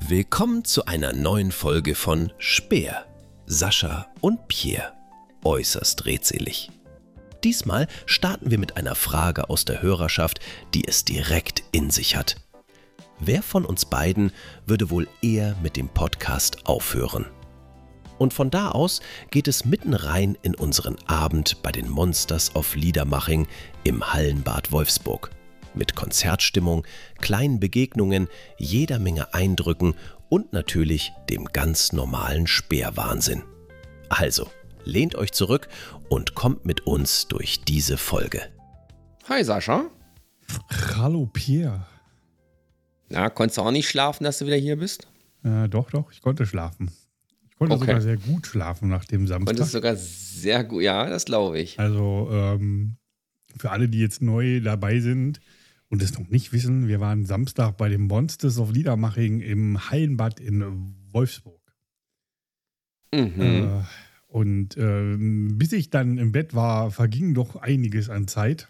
Willkommen zu einer neuen Folge von Speer, Sascha und Pierre. Äußerst redselig. Diesmal starten wir mit einer Frage aus der Hörerschaft, die es direkt in sich hat. Wer von uns beiden würde wohl eher mit dem Podcast aufhören? Und von da aus geht es mitten rein in unseren Abend bei den Monsters of Liedermaching im Hallenbad Wolfsburg. Mit Konzertstimmung, kleinen Begegnungen, jeder Menge Eindrücken und natürlich dem ganz normalen Speerwahnsinn. Also, lehnt euch zurück und kommt mit uns durch diese Folge. Hi Sascha. Hallo Pierre. Na, konntest du auch nicht schlafen, dass du wieder hier bist? Doch, ich konnte schlafen. Ich konnte sogar sehr gut schlafen nach dem Samstag. Konntest sogar sehr gut, ja, das glaube ich. Also für alle, die jetzt neu dabei sind und es noch nicht wissen, wir waren Samstag bei den Monsters of Liedermaching im Hallenbad in Wolfsburg. Und bis ich dann im Bett war, verging doch einiges an Zeit.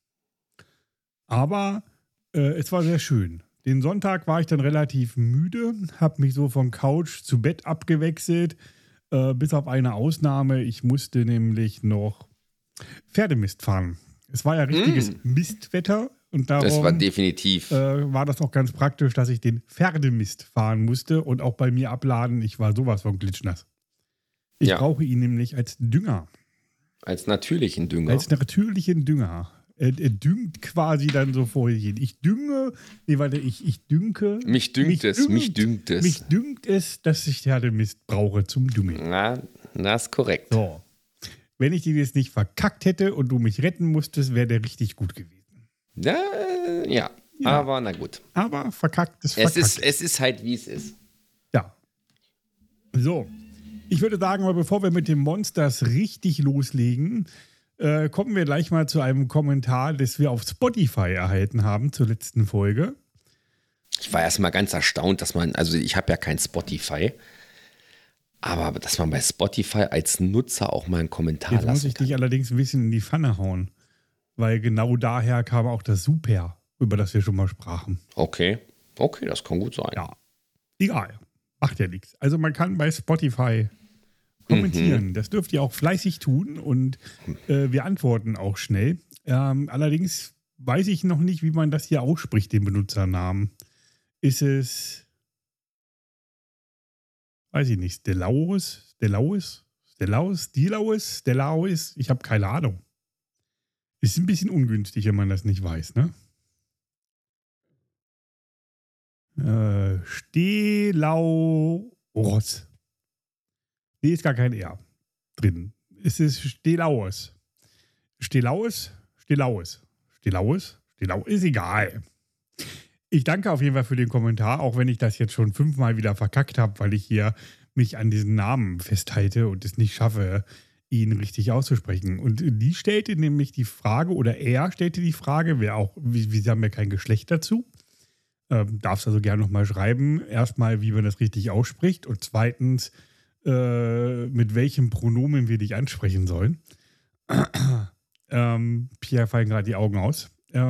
Aber es war sehr schön. Den Sonntag war ich dann relativ müde, habe mich so von Couch zu Bett abgewechselt, bis auf eine Ausnahme. Ich musste nämlich noch Pferdemist fahren. Es war ja richtiges Mistwetter und darum das war definitiv. War das noch ganz praktisch, dass ich den Pferdemist fahren musste und auch bei mir abladen. Ich war sowas von glitschnass. Ich brauche ihn nämlich als Dünger. Als natürlichen Dünger. Als natürlichen Dünger. Er düngt quasi dann so vor hin. Ich dünke. Mich dünkt es, dass ich Pferdemist brauche zum Düngen. Na, das ist korrekt. So. Wenn ich den jetzt nicht verkackt hätte und du mich retten musstest, wäre der richtig gut gewesen. Ja, aber na gut. Aber verkackt ist verkackt. Es ist halt, wie es ist. Ja. So. Ich würde sagen, aber bevor wir mit den Monsters richtig loslegen, kommen wir gleich mal zu einem Kommentar, das wir auf Spotify erhalten haben zur letzten Folge. Ich war erst mal ganz erstaunt, also ich habe ja kein Spotify, aber dass man bei Spotify als Nutzer auch mal einen Kommentar lassen kann. Jetzt muss ich dich allerdings ein bisschen in die Pfanne hauen, weil genau daher kam auch das Super, über das wir schon mal sprachen. Okay, das kann gut sein. Ja, egal, macht ja nichts. Also man kann bei Spotify kommentieren. Das dürft ihr auch fleißig tun und wir antworten auch schnell. Allerdings weiß ich noch nicht, wie man das hier ausspricht, den Benutzernamen. Ist es, weiß ich nicht, Stelaus? Ich habe keine Ahnung. Ist ein bisschen ungünstig, wenn man das nicht weiß, ne? Stelaus. Nee, ist gar kein R drin. Es ist Stelaus. Stelaus? Ist egal. Ich danke auf jeden Fall für den Kommentar, auch wenn ich das jetzt schon 5-mal wieder verkackt habe, weil ich hier mich an diesen Namen festhalte und es nicht schaffe, ihn richtig auszusprechen. Und die stellte nämlich die Frage, oder er stellte die Frage, wir haben ja kein Geschlecht dazu. Darfst also gerne nochmal schreiben. Erstmal, wie man das richtig ausspricht und zweitens, mit welchem Pronomen wir dich ansprechen sollen. Pierre fallen gerade die Augen aus.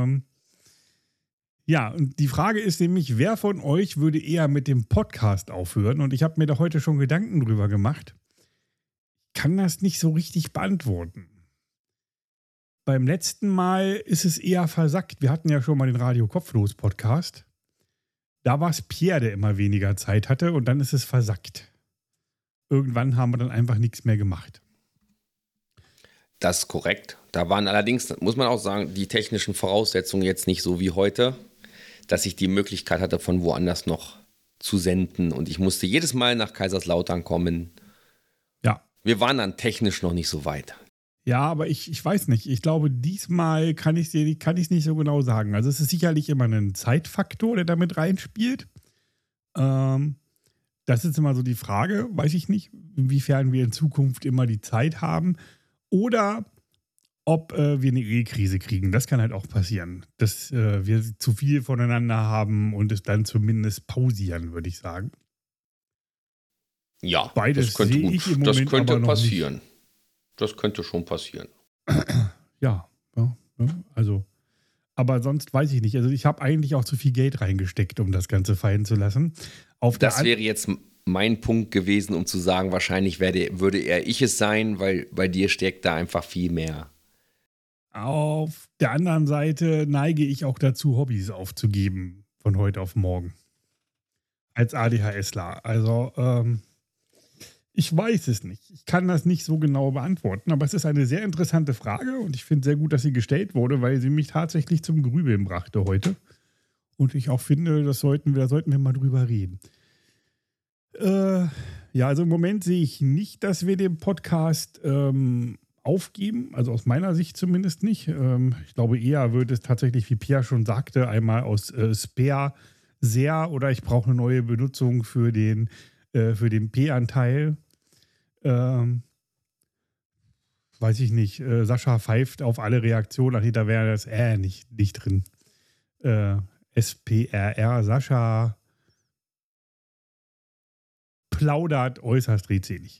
Ja, und die Frage ist nämlich, wer von euch würde eher mit dem Podcast aufhören? Und ich habe mir da heute schon Gedanken drüber gemacht. Ich kann das nicht so richtig beantworten. Beim letzten Mal ist es eher versackt. Wir hatten ja schon mal den Radio Kopflos Podcast. Da war es Pierre, der immer weniger Zeit hatte und dann ist es versackt. Irgendwann haben wir dann einfach nichts mehr gemacht. Das ist korrekt. Da waren allerdings, muss man auch sagen, die technischen Voraussetzungen jetzt nicht so wie heute, dass ich die Möglichkeit hatte, von woanders noch zu senden. Und ich musste jedes Mal nach Kaiserslautern kommen. Ja. Wir waren dann technisch noch nicht so weit. Ja, aber ich weiß nicht. Ich glaube, diesmal kann ich es nicht so genau sagen. Also es ist sicherlich immer ein Zeitfaktor, der damit reinspielt. Das ist immer so die Frage, weiß ich nicht, inwiefern wir in Zukunft immer die Zeit haben oder ob wir eine Ehekrise kriegen. Das kann halt auch passieren, dass wir zu viel voneinander haben und es dann zumindest pausieren, würde ich sagen. Ja, beides sehe ich im Moment das könnte aber noch passieren. nicht. Das könnte schon passieren. Ja, also Aber sonst weiß ich nicht. Also ich habe eigentlich auch zu viel Geld reingesteckt, um das Ganze fallen zu lassen. Das wäre jetzt mein Punkt gewesen, um zu sagen, wahrscheinlich würde eher ich es sein, weil bei dir steckt da einfach viel mehr. Auf der anderen Seite neige ich auch dazu, Hobbys aufzugeben von heute auf morgen. Als ADHSler. Also, ich weiß es nicht. Ich kann das nicht so genau beantworten, aber es ist eine sehr interessante Frage und ich finde sehr gut, dass sie gestellt wurde, weil sie mich tatsächlich zum Grübeln brachte heute. Und ich auch finde, da sollten wir mal drüber reden. Ja, also im Moment sehe ich nicht, dass wir den Podcast aufgeben, also aus meiner Sicht zumindest nicht. Ich glaube eher würde es tatsächlich, wie Pia schon sagte, einmal aus Spare sehr oder ich brauche eine neue Benutzung für den P-Anteil. Weiß ich nicht. Sascha pfeift auf alle Reaktionen. Ach, da wäre das nicht drin. SPRR, Sascha plaudert äußerst redselig.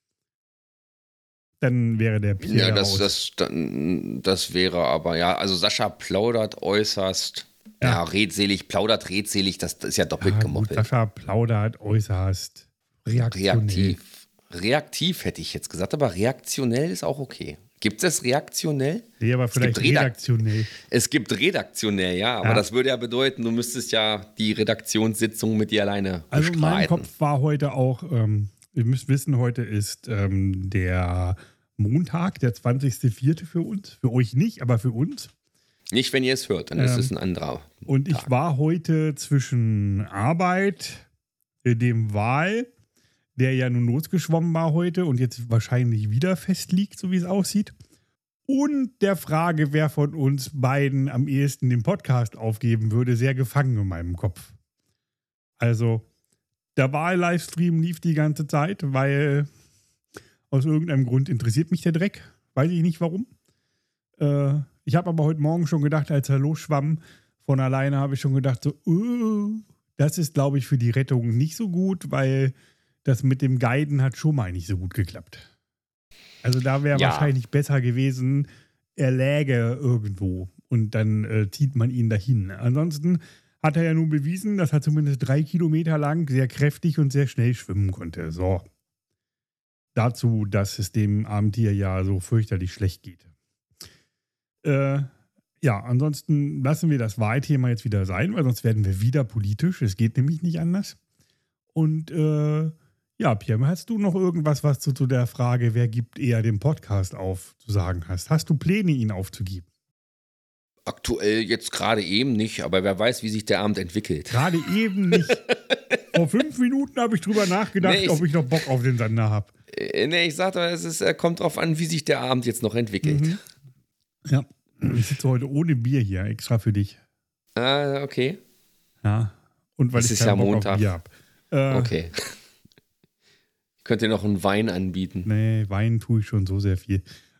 Dann wäre der Pierre Ja, das wäre aber, ja, also Sascha plaudert äußerst, redselig, das ist ja doppelt gemoppelt. Sascha plaudert äußerst reaktionell. Reaktiv hätte ich jetzt gesagt, aber reaktionell ist auch okay. Gibt es reaktionell? Nee, aber vielleicht redaktionell. Es gibt redaktionell, ja, aber das würde ja bedeuten, du müsstest ja die Redaktionssitzung mit dir alleine bestreiten. Also mein Kopf war heute auch, ihr müsst wissen, heute ist der Montag, der 20.04. für uns. Für euch nicht, aber für uns. Nicht, wenn ihr es hört, dann ist es ein anderer Und Tag. ich war heute zwischen Arbeit, dem Wahl, der ja nun losgeschwommen war heute und jetzt wahrscheinlich wieder festliegt, so wie es aussieht, und der Frage, wer von uns beiden am ehesten den Podcast aufgeben würde, sehr gefangen in meinem Kopf. Also, der Wahl-Livestream lief die ganze Zeit, weil aus irgendeinem Grund interessiert mich der Dreck. Weiß ich nicht warum. Ich habe aber heute Morgen schon gedacht, als er losschwamm, von alleine habe ich schon gedacht, so, das ist, glaube ich, für die Rettung nicht so gut, weil das mit dem Guiden hat schon mal nicht so gut geklappt. Also da wäre wahrscheinlich besser gewesen, er läge irgendwo und dann zieht man ihn dahin. Ansonsten hat er ja nun bewiesen, dass er zumindest 3 Kilometer lang sehr kräftig und sehr schnell schwimmen konnte. So. Dazu, dass es dem Abendtier ja so fürchterlich schlecht geht. Ansonsten lassen wir das Wahlthema jetzt wieder sein, weil sonst werden wir wieder politisch. Es geht nämlich nicht anders. Und Pierre, hast du noch irgendwas, was du zu der Frage, wer gibt eher den Podcast auf, zu sagen hast? Hast du Pläne, ihn aufzugeben? Aktuell jetzt gerade eben nicht, aber wer weiß, wie sich der Abend entwickelt. Gerade eben nicht. Vor 5 Minuten habe ich drüber nachgedacht, ob ich noch Bock auf den Sender habe. Ich sag doch, kommt drauf an, wie sich der Abend jetzt noch entwickelt. Mhm. Ja, ich sitze heute ohne Bier hier, extra für dich. Ah, okay. Ja, und weil es ich keinen keinen Bock Montag. auf Bier habe. Okay. Ich könnte dir noch einen Wein anbieten. Nee, Wein tue ich schon so sehr viel.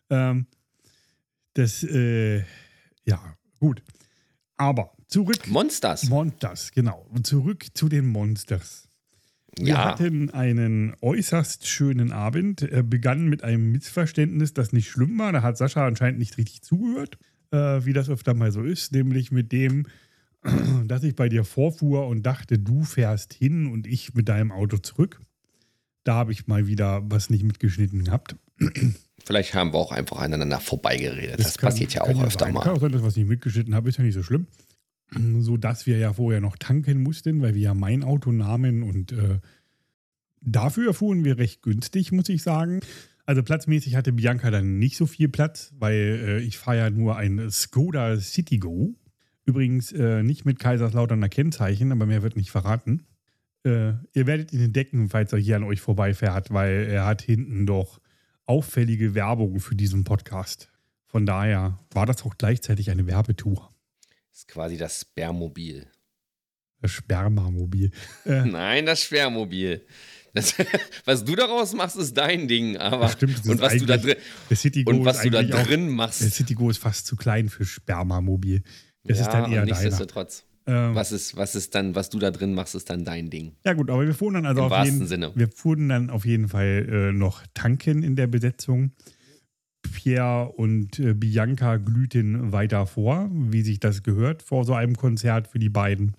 Gut. Aber zurück. Monsters, genau. Zurück zu den Monsters. Wir hatten einen äußerst schönen Abend. Er begann mit einem Missverständnis, das nicht schlimm war. Da hat Sascha anscheinend nicht richtig zugehört, wie das öfter mal so ist. Nämlich mit dem, dass ich bei dir vorfuhr und dachte, du fährst hin und ich mit deinem Auto zurück. Da habe ich mal wieder was nicht mitgeschnitten gehabt. Vielleicht haben wir auch einfach aneinander vorbeigeredet. Das passiert ja auch öfter mal. Kann auch sein, dass ich was nicht mitgeschnitten habe, ist ja nicht so schlimm. So dass wir ja vorher noch tanken mussten, weil wir ja mein Auto nahmen und dafür fuhren wir recht günstig, muss ich sagen. Also platzmäßig hatte Bianca dann nicht so viel Platz, weil ich fahre ja nur ein Skoda Citigo. Übrigens nicht mit Kaiserslauterner Kennzeichen, aber mehr wird nicht verraten. Ihr werdet ihn entdecken, falls er hier an euch vorbeifährt, weil er hat hinten doch auffällige Werbung für diesen Podcast. Von daher war das auch gleichzeitig eine Werbetour. Das ist quasi das Sperrmobil. Das Spermamobil. Nein, das Sperrmobil. Was du daraus machst, ist dein Ding. Aber stimmt, und was du da drin machst. Der Citigo ist fast zu klein für Spermamobil. Das ist dann eher nichtsdestotrotz. Was du da drin machst, ist dann dein Ding. Ja gut, aber wir fuhren dann Im wahrsten Sinne. Wir fuhren dann auf jeden Fall noch tanken in der Besetzung. Pierre und Bianca glühten weiter vor, wie sich das gehört vor so einem Konzert für die beiden.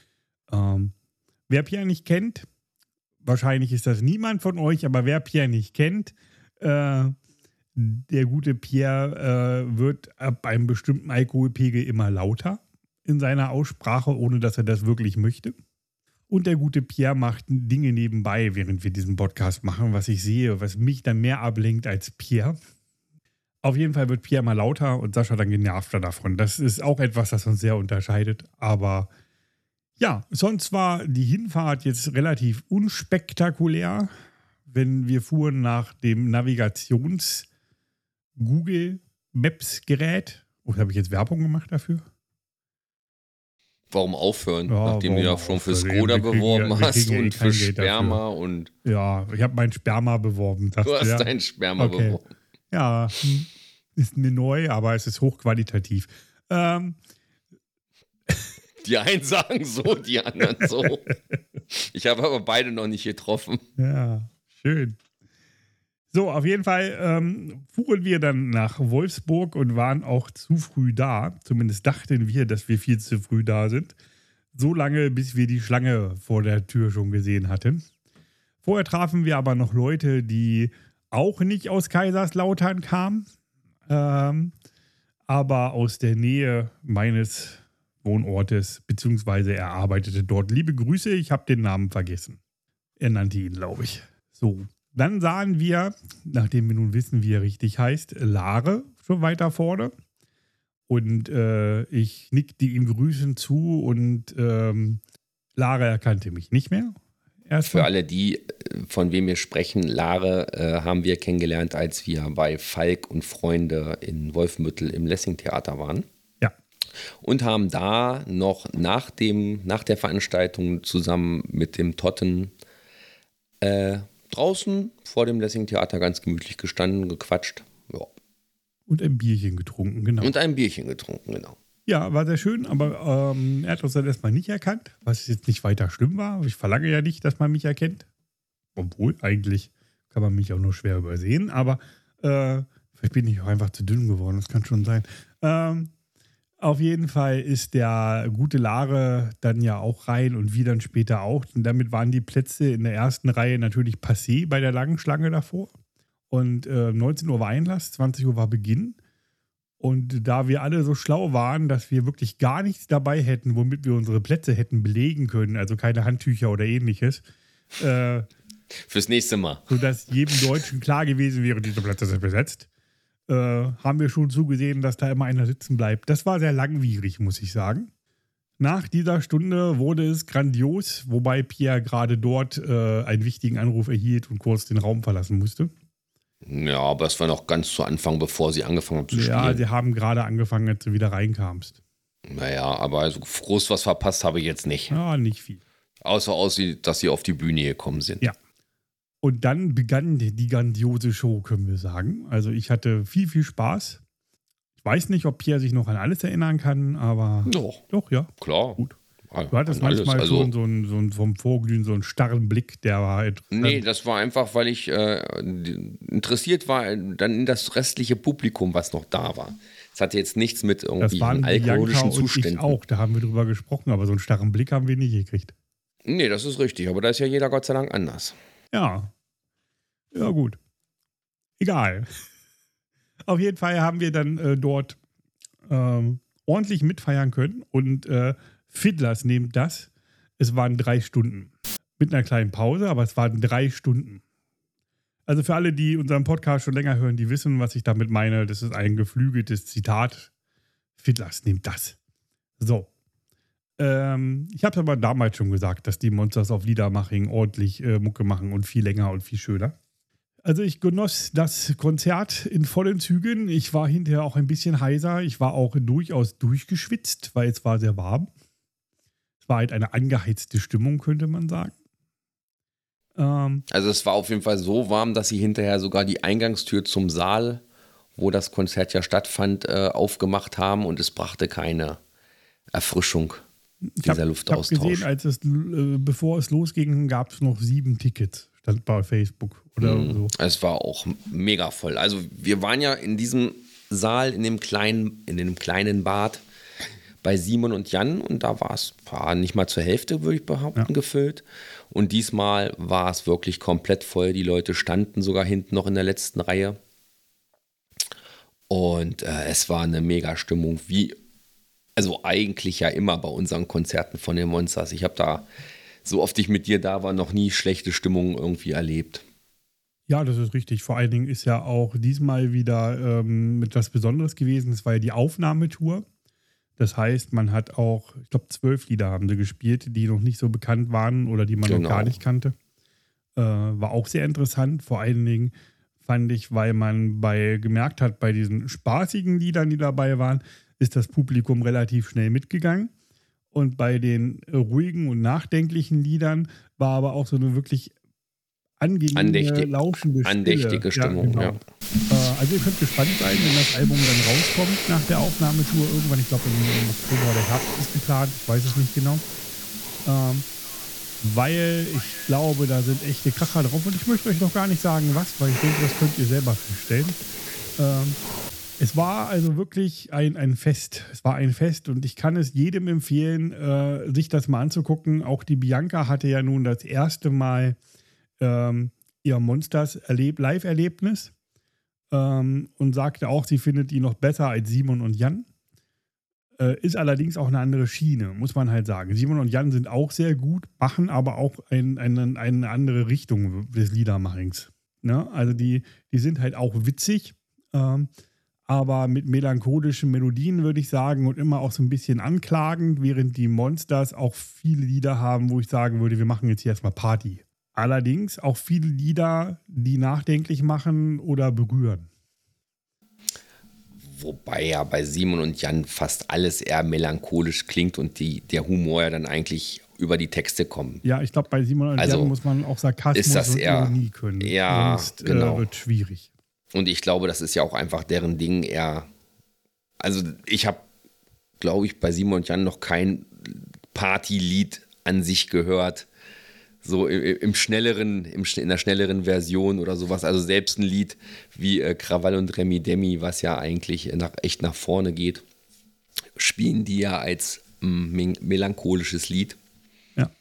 Wer Pierre nicht kennt, wahrscheinlich ist das niemand von euch, aber wer Pierre nicht kennt, der gute Pierre wird ab einem bestimmten Alkoholpegel immer lauter in seiner Aussprache, ohne dass er das wirklich möchte. Und der gute Pierre macht Dinge nebenbei, während wir diesen Podcast machen, was ich sehe, was mich dann mehr ablenkt als Pierre. Auf jeden Fall wird Pierre mal lauter und Sascha dann genervter davon. Das ist auch etwas, das uns sehr unterscheidet. Aber ja, sonst war die Hinfahrt jetzt relativ unspektakulär. Wenn wir fuhren nach dem Navigations-Google Maps-Gerät. Oh, habe ich jetzt Werbung gemacht dafür? Warum aufhören, Ja, nachdem du ja schon für Skoda beworben hast und für Sperma und... Ja, ich habe mein Sperma beworben. Du hast dein Sperma beworben. Ja, ist mir neu, aber es ist hochqualitativ. Die einen sagen so, die anderen so. Ich habe aber beide noch nicht getroffen. Ja, schön. So, auf jeden Fall fuhren wir dann nach Wolfsburg und waren auch zu früh da. Zumindest dachten wir, dass wir viel zu früh da sind. So lange, bis wir die Schlange vor der Tür schon gesehen hatten. Vorher trafen wir aber noch Leute, die auch nicht aus Kaiserslautern kamen, aber aus der Nähe meines Wohnortes, beziehungsweise er arbeitete dort. Liebe Grüße, ich habe den Namen vergessen. Er nannte ihn, glaube ich. So. Dann sahen wir, nachdem wir nun wissen, wie er richtig heißt, Lare schon weiter vorne. Und ich nickte ihm grüßend zu und Lare erkannte mich nicht mehr. Für alle die, von wem wir sprechen, Lare haben wir kennengelernt, als wir bei Falk und Freunde in Wolfenbüttel im Lessing-Theater waren. Ja. Und haben da noch nach der Veranstaltung zusammen mit dem Totten draußen vor dem Lessing-Theater ganz gemütlich gestanden, gequatscht. Ja. Und ein Bierchen getrunken, genau. Ja, war sehr schön, aber er hat uns dann erstmal nicht erkannt, was jetzt nicht weiter schlimm war. Ich verlange ja nicht, dass man mich erkennt. Obwohl, eigentlich kann man mich auch nur schwer übersehen, aber vielleicht bin ich auch einfach zu dünn geworden, das kann schon sein. Auf jeden Fall ist der gute Lare dann ja auch rein und wir dann später auch. Und damit waren die Plätze in der ersten Reihe natürlich passé bei der langen Schlange davor. Und 19 Uhr war Einlass, 20 Uhr war Beginn. Und da wir alle so schlau waren, dass wir wirklich gar nichts dabei hätten, womit wir unsere Plätze hätten belegen können, also keine Handtücher oder ähnliches. Fürs nächste Mal. Sodass jedem Deutschen klar gewesen wäre, diese Plätze sind besetzt. Haben wir schon zugesehen, dass da immer einer sitzen bleibt. Das war sehr langwierig, muss ich sagen. Nach dieser Stunde wurde es grandios, wobei Pierre gerade dort einen wichtigen Anruf erhielt und kurz den Raum verlassen musste. Ja, aber es war noch ganz zu Anfang, bevor sie angefangen haben zu spielen. Ja, sie haben gerade angefangen, als du wieder reinkamst. Naja, aber so groß was verpasst habe ich jetzt nicht. Ja, nicht viel. Außer dass sie auf die Bühne gekommen sind. Ja. Und dann begann die grandiose Show, können wir sagen. Also ich hatte viel, viel Spaß. Ich weiß nicht, ob Pierre sich noch an alles erinnern kann, aber doch ja. Klar. Gut. Du hattest manchmal schon so einen vom Vorglühen so einen starren Blick, der war interessant. Nee, das war einfach, weil ich interessiert war dann in das restliche Publikum, was noch da war. Das hatte jetzt nichts mit irgendwie alkoholischen Zuständen. Ich auch, da haben wir drüber gesprochen, aber so einen starren Blick haben wir nicht gekriegt. Nee, das ist richtig, aber da ist ja jeder Gott sei Dank anders. Ja. Ja, gut. Egal. Auf jeden Fall haben wir dann dort ordentlich mitfeiern können und Fiddlers nehmt das. Es waren 3 Stunden. Mit einer kleinen Pause, aber es waren 3 Stunden. Also für alle, die unseren Podcast schon länger hören, die wissen, was ich damit meine. Das ist ein geflügeltes Zitat. Fiddlers nehmt das. So. Ich habe aber damals schon gesagt, dass die Monsters of Liedermaching ordentlich Mucke machen und viel länger und viel schöner. Also ich genoss das Konzert in vollen Zügen. Ich war hinterher auch ein bisschen heiser. Ich war auch durchaus durchgeschwitzt, weil es war sehr warm. Es war halt eine angeheizte Stimmung, könnte man sagen. Also es war auf jeden Fall so warm, dass sie hinterher sogar die Eingangstür zum Saal, wo das Konzert ja stattfand, aufgemacht haben und es brachte keine Erfrischung, dieser Luftaustausch. Ich habe gesehen, bevor es losging, gab es noch 7 Tickets stand bei Facebook oder so. Es war auch mega voll. Also wir waren ja in diesem Saal, in dem kleinen Bad bei Simon und Jan und da war es nicht mal zur Hälfte, würde ich behaupten, gefüllt. Und diesmal war es wirklich komplett voll. Die Leute standen sogar hinten noch in der letzten Reihe. Und es war eine mega Stimmung, also eigentlich ja immer bei unseren Konzerten von den Monsters. Ich habe da, so oft ich mit dir da war, noch nie schlechte Stimmung irgendwie erlebt. Ja, das ist richtig. Vor allen Dingen ist ja auch diesmal wieder etwas Besonderes gewesen. Es war ja die Aufnahmetour. Das heißt, man hat auch, ich glaube, 12 Lieder haben sie gespielt, die noch nicht so bekannt waren oder die man noch gar nicht kannte. War auch sehr interessant. Vor allen Dingen fand ich, weil man gemerkt hat, bei diesen spaßigen Liedern, die dabei waren, ist das Publikum relativ schnell mitgegangen. Und bei den ruhigen und nachdenklichen Liedern war aber auch so eine wirklich angenehme, lauschende Stille. Andächtige Stimmung, ja. Also ihr könnt gespannt sein, wenn das Album dann rauskommt nach der Aufnahmetour irgendwann. Ich glaube im Oktober oder Herbst ist geplant, ich weiß es nicht genau. Weil ich glaube, da sind echte Kracher drauf und ich möchte euch noch gar nicht sagen, was, weil ich denke, das könnt ihr selber feststellen. Es war also wirklich ein Fest. Es war ein Fest und ich kann es jedem empfehlen, sich das mal anzugucken. Auch die Bianca hatte ja nun das erste Mal ihr Monsters Live-Erlebnis und sagte auch, sie findet die noch besser als Simon und Jan. Ist allerdings auch eine andere Schiene, muss man halt sagen. Simon und Jan sind auch sehr gut, machen aber auch eine andere Richtung des Liedermachens. Ne? Also die sind halt auch witzig, aber mit melancholischen Melodien, würde ich sagen, und immer auch so ein bisschen anklagend, während die Monsters auch viele Lieder haben, wo ich sagen würde, wir machen jetzt hier erstmal Party. Allerdings auch viele Lieder, die nachdenklich machen oder berühren. Wobei ja bei Simon und Jan fast alles eher melancholisch klingt und der Humor ja dann eigentlich über die Texte kommt. Ja, ich glaube, bei Simon und Jan muss man auch Sarkasmus und Ironie können. Ja, sonst genau. Wird schwierig. Und ich glaube, das ist ja auch einfach deren Ding eher. Also ich habe, glaube ich, bei Simon und Jan noch kein Partylied an sich gehört. So in der schnelleren Version oder sowas. Also selbst ein Lied wie Krawall und Remi Demi, was ja eigentlich echt nach vorne geht, spielen die ja als melancholisches Lied. Ja.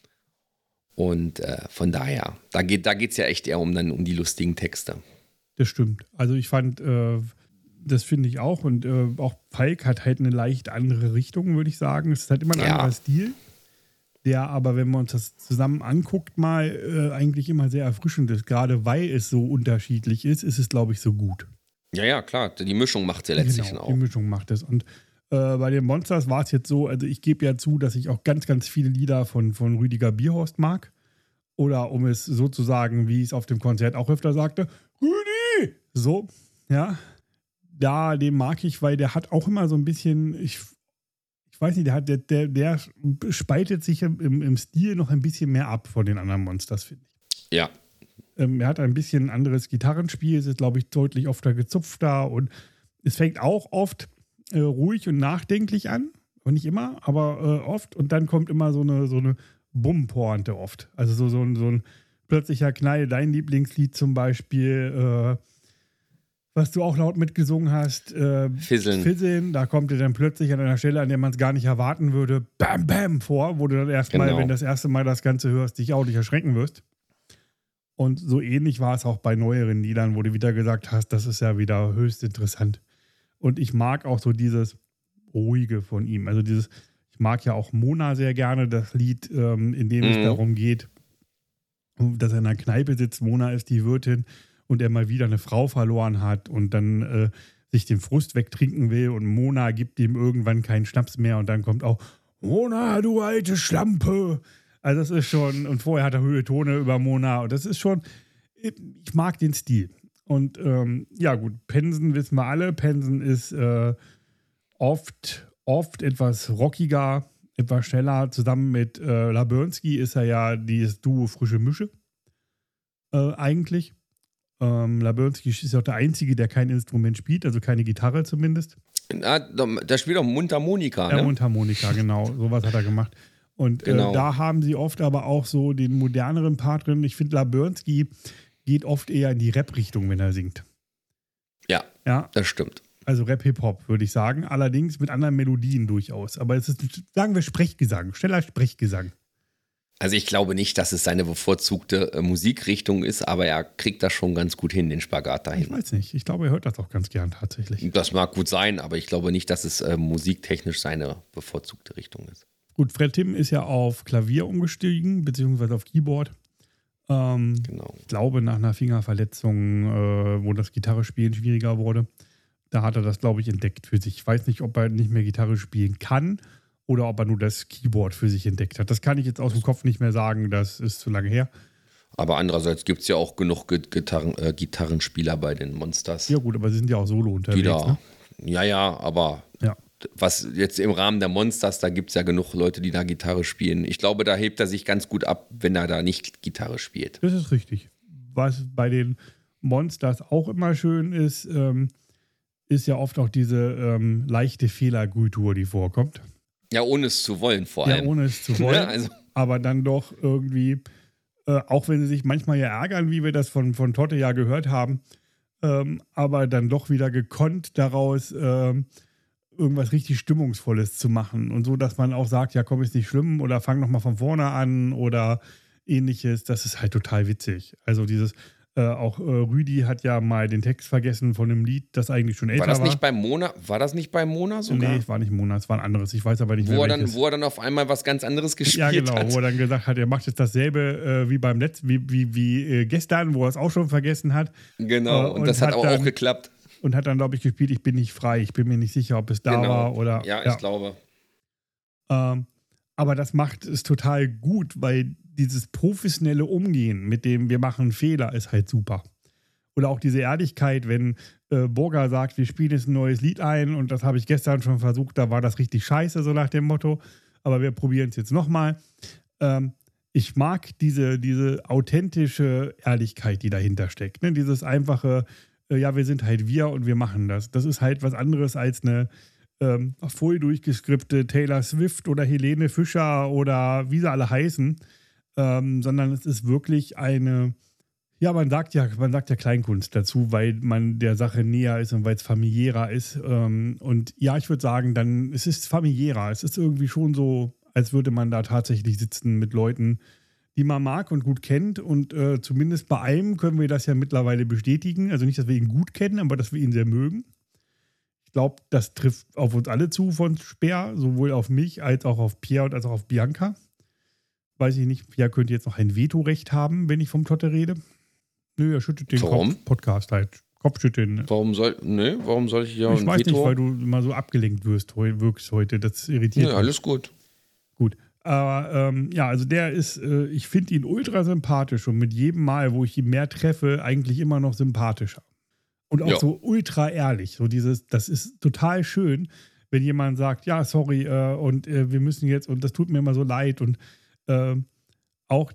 Und von daher, da geht's ja echt eher um die lustigen Texte. Das stimmt. Also ich fand, das finde ich auch. Und auch Falk hat halt eine leicht andere Richtung, würde ich sagen. Es ist halt immer ein anderer Stil. Der aber, wenn man uns das zusammen anguckt, mal eigentlich immer sehr erfrischend ist. Gerade weil es so unterschiedlich ist es, glaube ich, so gut. Ja, klar. Die Mischung macht es ja letztlich auch. Die Mischung macht es. Und bei den Monsters war es jetzt so, also ich gebe ja zu, dass ich auch ganz, ganz viele Lieder von Rüdiger Bierhorst mag. Oder um es so zu sagen, wie ich es auf dem Konzert auch öfter sagte, Rüdi! So, ja. Den mag ich, weil der hat auch immer so ein bisschen, ich weiß nicht, der spaltet sich im Stil noch ein bisschen mehr ab von den anderen Monsters, finde ich. Ja. Er hat ein bisschen anderes Gitarrenspiel, es ist, glaube ich, deutlich öfter gezupfter und es fängt auch oft ruhig und nachdenklich an. Und nicht immer, aber oft. Und dann kommt immer so eine Bumm-Pointe oft. Also so ein plötzlicher Knall, dein Lieblingslied zum Beispiel, was du auch laut mitgesungen hast, Fisseln, da kommt dir dann plötzlich an einer Stelle, an der man es gar nicht erwarten würde, Bam Bam vor, wo du dann erstmal, wenn das erste Mal das Ganze hörst, dich auch nicht erschrecken wirst. Und so ähnlich war es auch bei neueren Liedern, wo du wieder gesagt hast, das ist ja wieder höchst interessant. Und ich mag auch so dieses Ruhige von ihm. Also ich mag ja auch Mona sehr gerne, das Lied, in dem es darum geht, dass er in einer Kneipe sitzt, Mona ist die Wirtin, und er mal wieder eine Frau verloren hat und dann sich den Frust wegtrinken will und Mona gibt ihm irgendwann keinen Schnaps mehr und dann kommt auch Mona, du alte Schlampe. Also das ist schon, und vorher hat er Höhe Tone über Mona und das ist schon, ich mag den Stil. Und ja gut, Pensen wissen wir alle, Pensen ist oft etwas rockiger, etwas schneller. Zusammen mit Labernski ist er ja dieses Duo Frische Mische eigentlich. Labernski ist auch der Einzige, der kein Instrument spielt, also keine Gitarre zumindest. Da spielt auch Mundharmonika, ne? Ja, Mundharmonika, genau. Sowas hat er gemacht. Und Genau. da haben sie oft aber auch so den moderneren Part drin. Ich finde, Labernski geht oft eher in die Rap-Richtung, wenn er singt. Ja, das stimmt. Also Rap-Hip-Hop, würde ich sagen. Allerdings mit anderen Melodien durchaus. Aber es ist, sagen wir, Sprechgesang. Schneller Sprechgesang. Also ich glaube nicht, dass es seine bevorzugte Musikrichtung ist, aber er kriegt das schon ganz gut hin, den Spagat Ich dahin. weiß nicht. Ich glaube, er hört das auch ganz gern tatsächlich. Das mag gut sein, aber ich glaube nicht, dass es musiktechnisch seine bevorzugte Richtung ist. Gut, Fred Tim ist ja auf Klavier umgestiegen, beziehungsweise auf Keyboard. Genau. Ich glaube, nach einer Fingerverletzung, wo das Gitarrespielen schwieriger wurde, da hat er das, glaube ich, entdeckt für sich. Ich weiß nicht, ob er nicht mehr Gitarre spielen kann oder ob er nur das Keyboard für sich entdeckt hat. Das kann ich jetzt aus dem Kopf nicht mehr sagen, das ist zu lange her. Aber andererseits gibt es ja auch genug Gitarrenspieler bei den Monsters. Ja gut, aber sie sind ja auch solo unterwegs. Die da, Ne? ja, aber Ja. was jetzt im Rahmen der Monsters, da gibt es ja genug Leute, die da Gitarre spielen. Ich glaube, da hebt er sich ganz gut ab, wenn er da nicht Gitarre spielt. Das ist richtig. Was bei den Monsters auch immer schön ist, ist ja oft auch diese leichte Fehlerkultur, die vorkommt. Ja, ohne es zu wollen vor allem. Ja, ohne es zu wollen. Ja, also, Aber dann doch irgendwie, auch wenn sie sich manchmal ja ärgern, wie wir das von Totte ja gehört haben, aber dann doch wieder gekonnt daraus irgendwas richtig Stimmungsvolles zu machen. Und so, dass man auch sagt, ja komm, ist nicht schlimm oder fang nochmal von vorne an oder ähnliches. Das ist halt total witzig. Also dieses, auch Rüdi hat ja mal den Text vergessen von einem Lied, das eigentlich schon älter war das nicht beim Mona sogar? Nee, es war nicht Mona, es war ein anderes. Ich weiß aber nicht mehr welches. Wo er dann auf einmal was ganz anderes gespielt Ja, genau, hat. wo er dann gesagt hat, er macht jetzt dasselbe wie beim wie gestern, wo er es auch schon vergessen hat. Genau, und das hat aber auch geklappt. Und hat dann, glaube ich, gespielt, ich bin nicht frei. Ich bin mir nicht sicher, ob es da war oder. Ja, ich glaube. Aber das macht es total gut, weil dieses professionelle Umgehen mit dem, wir machen einen Fehler, ist halt super. Oder auch diese Ehrlichkeit, wenn Burger sagt, wir spielen jetzt ein neues Lied ein und das habe ich gestern schon versucht, da war das richtig scheiße, so nach dem Motto. Aber wir probieren es jetzt nochmal. Ich mag diese authentische Ehrlichkeit, die dahinter steckt. Ne? Dieses einfache, ja, wir sind halt wir und wir machen das. Das ist halt was anderes als eine voll durchgeskripte Taylor Swift oder Helene Fischer oder wie sie alle heißen. Sondern es ist wirklich eine, ja, man sagt ja Kleinkunst dazu, weil man der Sache näher ist und weil es familiärer ist. Und ja, ich würde sagen, dann, es ist familiärer. Es ist irgendwie schon so, als würde man da tatsächlich sitzen mit Leuten, die man mag und gut kennt. Und zumindest bei einem können wir das ja mittlerweile bestätigen. Also nicht, dass wir ihn gut kennen, aber dass wir ihn sehr mögen. Ich glaube, das trifft auf uns alle zu von Speer, sowohl auf mich als auch auf Pierre und als auch auf Bianca. Weiß ich nicht, Pierre könnte jetzt noch ein Vetorecht haben, wenn ich vom Totte rede. Nö, er schüttet den Podcast halt. Kopfschütteln. Warum soll ich ja Ich weiß nicht, weil du immer so abgelenkt wirkst heute. Das irritiert mich. Ja, alles gut. Gut. Aber ja, also der ist, ich finde ihn ultra sympathisch und mit jedem Mal, wo ich ihn mehr treffe, eigentlich immer noch sympathischer. Und auch so ultra ehrlich. So dieses, das ist total schön, wenn jemand sagt, ja, sorry, und wir müssen jetzt, und das tut mir immer so leid und auch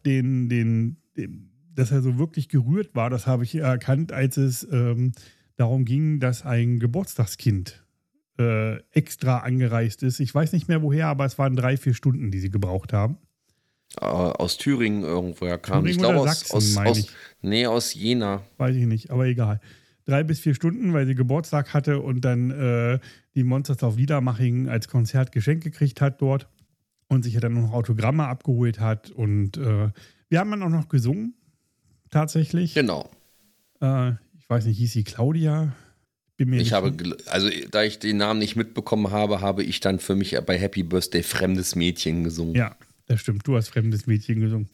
dass er so wirklich gerührt war, das habe ich erkannt, als es darum ging, dass ein Geburtstagskind extra angereist ist. Ich weiß nicht mehr woher, aber es waren 3-4 Stunden, die sie gebraucht haben. Aus Thüringen irgendwoher kam. Thüringen Ich glaube oder Sachsen, aus Jena. Weiß ich nicht, aber egal. 3 bis 4 Stunden, weil sie Geburtstag hatte und dann die Monsters of Liedermaching als Konzert geschenkt gekriegt hat dort und sich ja dann noch Autogramme abgeholt hat. Und wir haben dann auch noch gesungen, tatsächlich. Genau. Ich weiß nicht, hieß sie Claudia? Da ich den Namen nicht mitbekommen habe, habe ich dann für mich bei Happy Birthday Fremdes Mädchen gesungen. Ja, das stimmt. Du hast Fremdes Mädchen gesungen.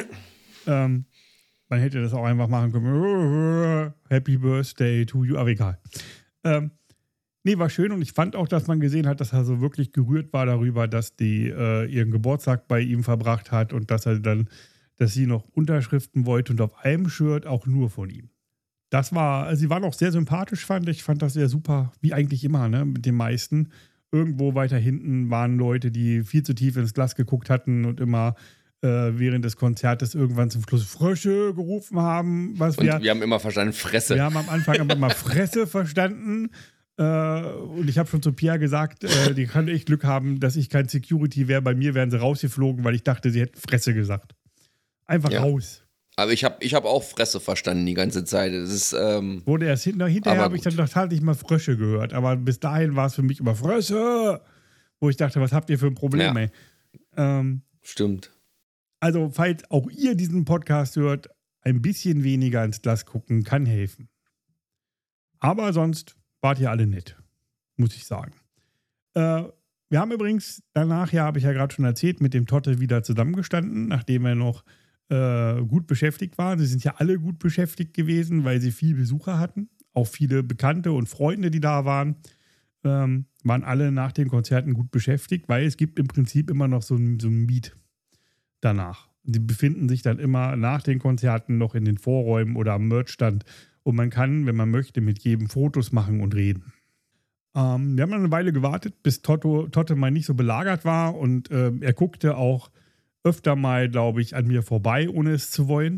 Man hätte das auch einfach machen können. Happy Birthday to you. Aber egal. Nee, war schön und ich fand auch, dass man gesehen hat, dass er so wirklich gerührt war darüber, dass die ihren Geburtstag bei ihm verbracht hat und dass sie noch Unterschriften wollte und auf einem Shirt auch nur von ihm. Sie waren auch sehr sympathisch, fand ich. Fand das sehr super, wie eigentlich immer, ne, mit den meisten. Irgendwo weiter hinten waren Leute, die viel zu tief ins Glas geguckt hatten und immer während des Konzertes irgendwann zum Schluss Frösche gerufen haben. Wir haben immer verstanden, Fresse. Wir haben am Anfang aber immer Fresse verstanden. Und ich habe schon zu Pierre gesagt, die kann echt Glück haben, dass ich kein Security wäre. Bei mir wären sie rausgeflogen, weil ich dachte, sie hätten Fresse gesagt. Einfach raus. Aber ich hab auch Fresse verstanden die ganze Zeit. Das ist, wurde erst hinterher habe ich dann gedacht, hatte ich mal Frösche gehört. Aber bis dahin war es für mich immer Frösche. Wo ich dachte, was habt ihr für ein Problem, ey? Stimmt. Also, falls auch ihr diesen Podcast hört, ein bisschen weniger ins Glas gucken kann helfen. Aber sonst wart ihr alle nett, muss ich sagen. Wir haben übrigens danach, habe ich ja gerade schon erzählt, mit dem Totte wieder zusammengestanden, nachdem er noch gut beschäftigt war. Sie sind ja alle gut beschäftigt gewesen, weil sie viel Besucher hatten. Auch viele Bekannte und Freunde, die da waren, waren alle nach den Konzerten gut beschäftigt, weil es gibt im Prinzip immer noch so ein Miet danach. Die befinden sich dann immer nach den Konzerten noch in den Vorräumen oder am Merchstand und man kann, wenn man möchte, mit jedem Fotos machen und reden. Wir haben dann eine Weile gewartet, bis Totte mal nicht so belagert war und er guckte auch öfter mal, glaube ich, an mir vorbei, ohne es zu wollen.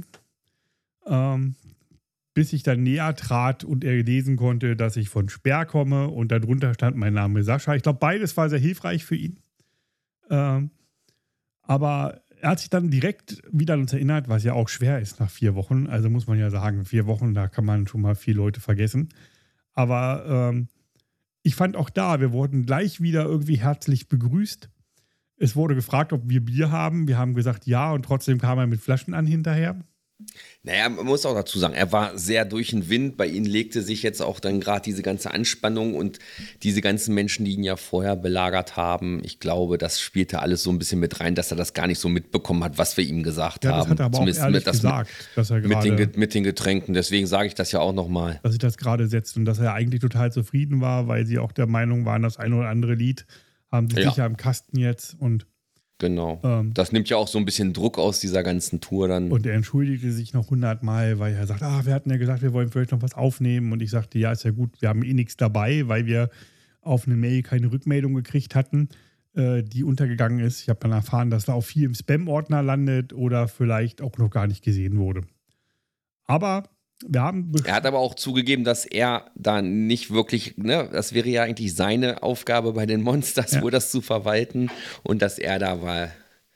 Bis ich dann näher trat und er lesen konnte, dass ich von Speer komme und darunter stand mein Name Sascha. Ich glaube, beides war sehr hilfreich für ihn. Aber er hat sich dann direkt wieder an uns erinnert, was ja auch schwer ist nach 4 Wochen. Also muss man ja sagen, 4 Wochen, da kann man schon mal viele Leute vergessen. Aber ich fand auch da, wir wurden gleich wieder irgendwie herzlich begrüßt. Es wurde gefragt, ob wir Bier haben. Wir haben gesagt, ja, und trotzdem kam er mit Flaschen an hinterher. Naja, man muss auch dazu sagen, er war sehr durch den Wind. Bei ihm legte sich jetzt auch dann gerade diese ganze Anspannung und diese ganzen Menschen, die ihn ja vorher belagert haben. Ich glaube, das spielte alles so ein bisschen mit rein, dass er das gar nicht so mitbekommen hat, was wir ihm gesagt haben. Das hat er aber auch ehrlich gesagt, dass er gerade mit den Getränken. Deswegen sage ich das ja auch nochmal. Dass sich das gerade setzt und dass er eigentlich total zufrieden war, weil sie auch der Meinung waren, das eine oder andere Lied haben sie sicher im Kasten jetzt und genau. Das nimmt ja auch so ein bisschen Druck aus dieser ganzen Tour dann. Und er entschuldigte sich noch 100-mal, weil er sagt, wir hatten ja gesagt, wir wollen vielleicht noch was aufnehmen. Und ich sagte, ja, ist ja gut, wir haben eh nichts dabei, weil wir auf eine Mail keine Rückmeldung gekriegt hatten, die untergegangen ist. Ich habe dann erfahren, dass da auch viel im Spam-Ordner landet oder vielleicht auch noch gar nicht gesehen wurde. Aber er hat aber auch zugegeben, dass er da nicht wirklich, das wäre ja eigentlich seine Aufgabe bei den Monsters, wohl das zu verwalten und dass er da wohl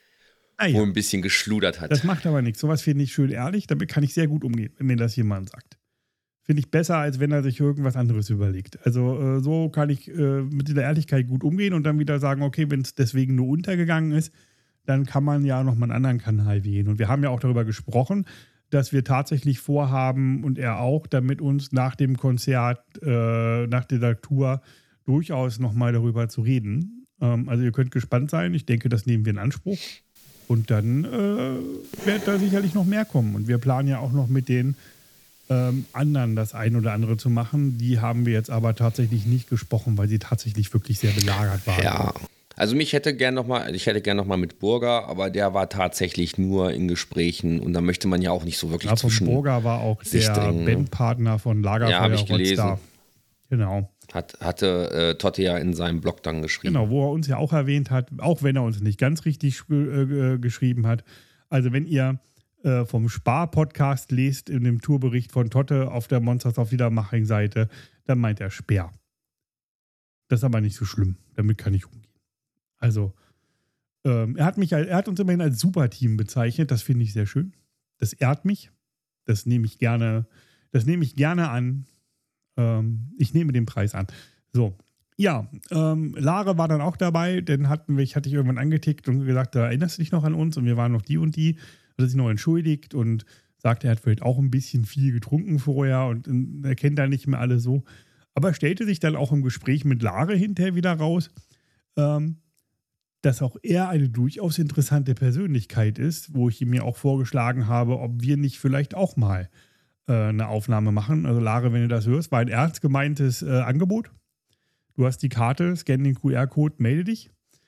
ein bisschen geschludert hat. Das macht aber nichts. Sowas finde ich schön ehrlich, damit kann ich sehr gut umgehen, wenn mir das jemand sagt. Finde ich besser, als wenn er sich irgendwas anderes überlegt. Also so kann ich mit dieser Ehrlichkeit gut umgehen und dann wieder sagen, okay, wenn es deswegen nur untergegangen ist, dann kann man ja nochmal einen anderen Kanal wählen. Und wir haben ja auch darüber gesprochen, dass wir tatsächlich vorhaben und er auch, damit uns nach dem Konzert, nach der Tour durchaus nochmal darüber zu reden. Also ihr könnt gespannt sein. Ich denke, das nehmen wir in Anspruch. Und dann wird da sicherlich noch mehr kommen. Und wir planen ja auch noch mit den anderen das ein oder andere zu machen. Die haben wir jetzt aber tatsächlich nicht gesprochen, weil sie tatsächlich wirklich sehr belagert waren. Ja. Also ich hätte gern noch mal mit Burger, aber der war tatsächlich nur in Gesprächen und da möchte man ja auch nicht so wirklich zwischen Burger war auch der Bandpartner von Lagerfeuer. Ja, habe ich gelesen. Genau. Hatte Totte ja in seinem Blog dann geschrieben. Genau, wo er uns ja auch erwähnt hat, auch wenn er uns nicht ganz richtig geschrieben hat. Also wenn ihr vom Spar-Podcast lest in dem Tourbericht von Totte auf der Monsters auf Wiedermaching-Seite, dann meint er Speer. Das ist aber nicht so schlimm. Damit kann ich umgehen. Also, er hat uns immerhin als Superteam bezeichnet. Das finde ich sehr schön. Das ehrt mich. Das nehme ich gerne an. Ich nehme den Preis an. So. Ja, Lara war dann auch dabei, denn hatte ich irgendwann angetickt und gesagt, da erinnerst du dich noch an uns und wir waren noch die und die. Hat er sich noch entschuldigt und sagte, er hat vielleicht auch ein bisschen viel getrunken vorher und er kennt da nicht mehr alle so. Aber stellte sich dann auch im Gespräch mit Lara hinterher wieder raus, dass auch er eine durchaus interessante Persönlichkeit ist, wo ich ihm ja auch vorgeschlagen habe, ob wir nicht vielleicht auch mal eine Aufnahme machen. Also Lara, wenn du das hörst, war ein ernst gemeintes Angebot. Du hast die Karte, scann den QR-Code, melde dich.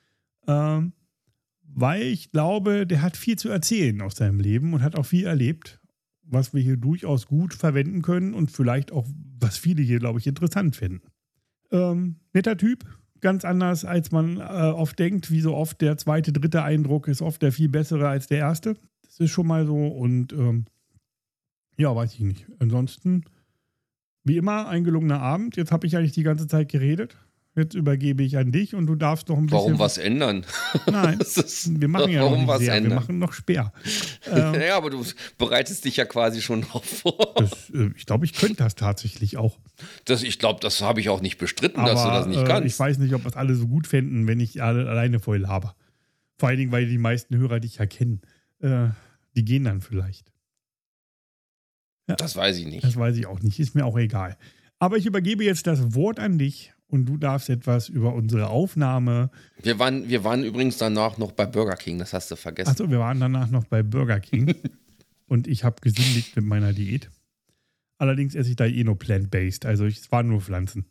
Weil ich glaube, der hat viel zu erzählen aus seinem Leben und hat auch viel erlebt, was wir hier durchaus gut verwenden können und vielleicht auch, was viele hier, glaube ich, interessant finden. Netter Typ. Ganz anders, als man oft denkt, wie so oft der zweite, dritte Eindruck ist oft der viel bessere als der erste. Das ist schon mal so und ja, weiß ich nicht. Ansonsten Wie immer, ein gelungener Abend. Jetzt habe ich eigentlich die ganze Zeit geredet. Jetzt übergebe ich an dich und du darfst noch ein bisschen... Warum was ändern? Nein, wir machen ja noch nicht sehr. Wir machen noch Speer. Ja, aber du bereitest dich ja quasi schon drauf vor. Ich glaube, ich könnte das tatsächlich auch. Ich glaube, das habe ich auch nicht bestritten, dass du das nicht kannst. Ich weiß nicht, ob das alle so gut fänden, wenn ich alleine voll laber. Vor allen Dingen, weil die meisten Hörer dich ja kennen. Die gehen dann vielleicht. Ja, das weiß ich nicht. Das weiß ich auch nicht. Ist mir auch egal. Aber ich übergebe jetzt das Wort an dich und du darfst etwas über unsere Aufnahme. Wir waren übrigens danach noch bei Burger King, das hast du vergessen. Achso, wir waren danach noch bei Burger King und ich habe gesündigt mit meiner Diät. Allerdings esse ich da nur plant-based, also es waren nur Pflanzen.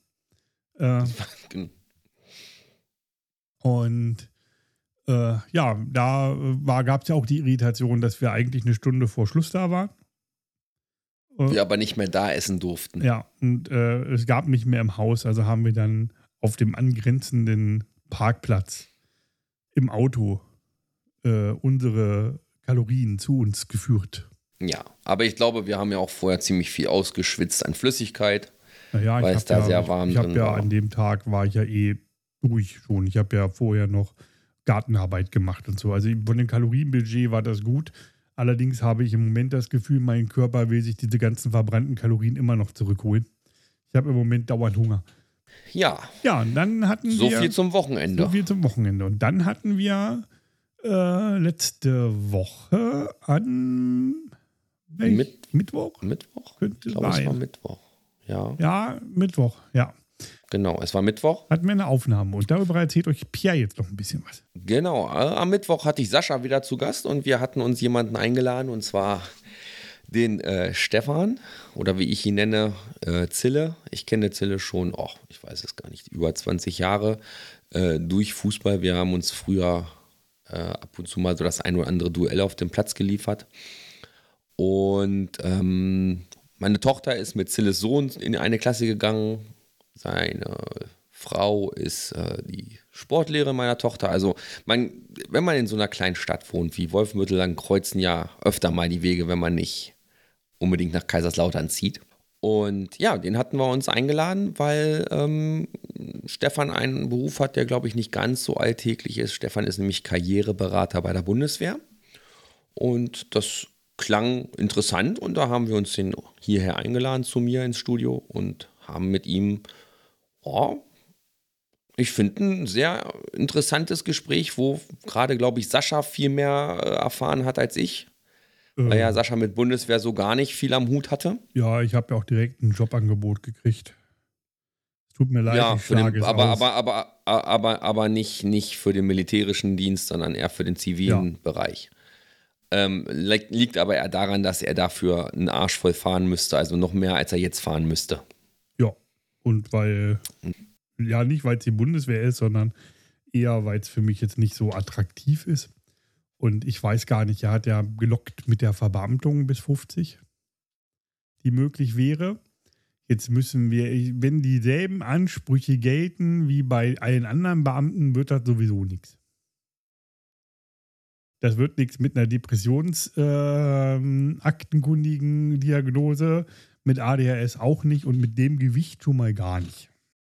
Und ja, da gab es ja auch die Irritation, dass wir eigentlich eine Stunde vor Schluss da waren. Wir aber nicht mehr da essen durften. Ja, und es gab nicht mehr im Haus, also haben wir dann auf dem angrenzenden Parkplatz im Auto unsere Kalorien zu uns geführt. Ja, aber ich glaube, wir haben ja auch vorher ziemlich viel ausgeschwitzt an Flüssigkeit, naja, weil es da sehr warm drin war. An dem Tag war ich ja ruhig schon. Ich habe ja vorher noch Gartenarbeit gemacht und so. Also von dem Kalorienbudget war das gut. Allerdings habe ich im Moment das Gefühl, mein Körper will sich diese ganzen verbrannten Kalorien immer noch zurückholen. Ich habe im Moment dauernd Hunger. Ja. Ja, und dann hatten wir... So viel zum Wochenende. So viel zum Wochenende. Und dann hatten wir letzte Woche an... Mittwoch? Mittwoch? Könnte ich glaube, sein. Es war Mittwoch. Ja. Ja, Mittwoch, ja. Genau, es war Mittwoch. Hatten wir eine Aufnahme und darüber erzählt euch Pierre jetzt noch ein bisschen was. Genau, am Mittwoch hatte ich Sascha wieder zu Gast und wir hatten uns jemanden eingeladen und zwar den Stefan oder wie ich ihn nenne, Zille. Ich kenne Zille schon, ich weiß es gar nicht, über 20 Jahre durch Fußball. Wir haben uns früher ab und zu mal so das ein oder andere Duell auf dem Platz geliefert. Und meine Tochter ist mit Zilles Sohn in eine Klasse gegangen. Seine Frau ist die Sportlehrerin meiner Tochter. Also wenn man in so einer kleinen Stadt wohnt wie Wolfenbüttel, dann kreuzen ja öfter mal die Wege, wenn man nicht unbedingt nach Kaiserslautern zieht. Und ja, den hatten wir uns eingeladen, weil Stefan einen Beruf hat, der, glaube ich, nicht ganz so alltäglich ist. Stefan ist nämlich Karriereberater bei der Bundeswehr. Und das klang interessant und da haben wir uns den hierher eingeladen zu mir ins Studio und haben mit ihm, ich finde, ein sehr interessantes Gespräch, wo gerade, glaube ich, Sascha viel mehr erfahren hat als ich. Weil ja Sascha mit Bundeswehr so gar nicht viel am Hut hatte. Ja, ich habe ja auch direkt ein Jobangebot gekriegt. Es tut mir leid, ja, ich schlage es aus. Aber nicht für den militärischen Dienst, sondern eher für den zivilen Bereich. Liegt aber eher daran, dass er dafür einen Arsch voll fahren müsste, also noch mehr, als er jetzt fahren müsste. Ja, und nicht weil es die Bundeswehr ist, sondern eher, weil es für mich jetzt nicht so attraktiv ist. Und ich weiß gar nicht, er hat ja gelockt mit der Verbeamtung bis 50, die möglich wäre. Jetzt müssen wir, wenn dieselben Ansprüche gelten wie bei allen anderen Beamten, wird das sowieso nichts. Das wird nichts mit einer depressionsaktenkundigen Diagnose, mit ADHS auch nicht und mit dem Gewicht schon mal gar nicht.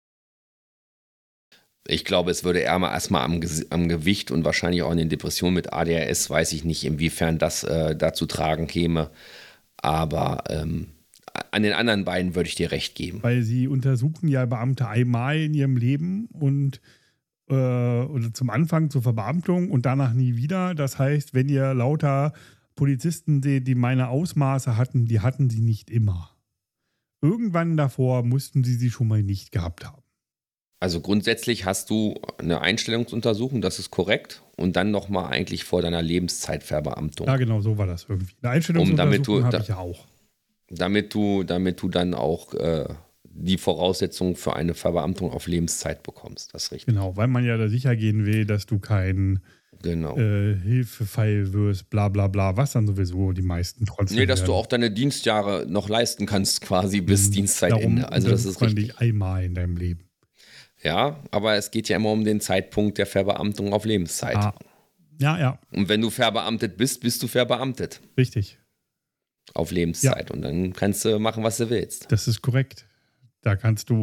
Ich glaube, es würde eher mal erstmal am Gewicht und wahrscheinlich auch in den Depressionen mit ADHS, weiß ich nicht, inwiefern das dazu tragen käme. Aber an den anderen beiden würde ich dir recht geben. Weil sie untersuchen ja Beamte einmal in ihrem Leben oder zum Anfang zur Verbeamtung und danach nie wieder. Das heißt, wenn ihr lauter Polizisten seht, die meine Ausmaße hatten, die hatten sie nicht immer. Irgendwann davor mussten sie schon mal nicht gehabt haben. Also grundsätzlich hast du eine Einstellungsuntersuchung, das ist korrekt, und dann nochmal eigentlich vor deiner Lebenszeitverbeamtung. Ja, genau, so war das irgendwie. Eine Einstellungsuntersuchung habe ich ja auch. Damit du dann auch die Voraussetzungen für eine Verbeamtung auf Lebenszeit bekommst. Das ist richtig. Genau, weil man ja da sicher gehen will, dass du kein Hilfefall wirst, bla bla bla, was dann sowieso die meisten trotzdem Nee, dass du auch deine Dienstjahre noch leisten kannst, quasi bis Dienstzeitende. Also das ist richtig. Dich einmal in deinem Leben. Ja, aber es geht ja immer um den Zeitpunkt der Verbeamtung auf Lebenszeit. Ja. Und wenn du verbeamtet bist, bist du verbeamtet. Richtig. Auf Lebenszeit. Ja. Und dann kannst du machen, was du willst. Das ist korrekt. Da